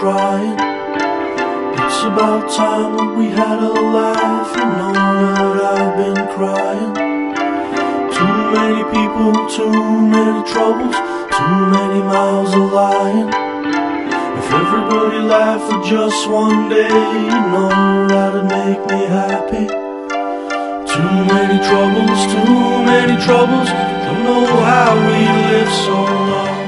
trying. It's about time that we had a laugh. You know that I've been crying. Too many people, too many troubles, too many miles of lying. If everybody laughed for just one day, you know that'd make me happy. Too many troubles, don't know how we live so long.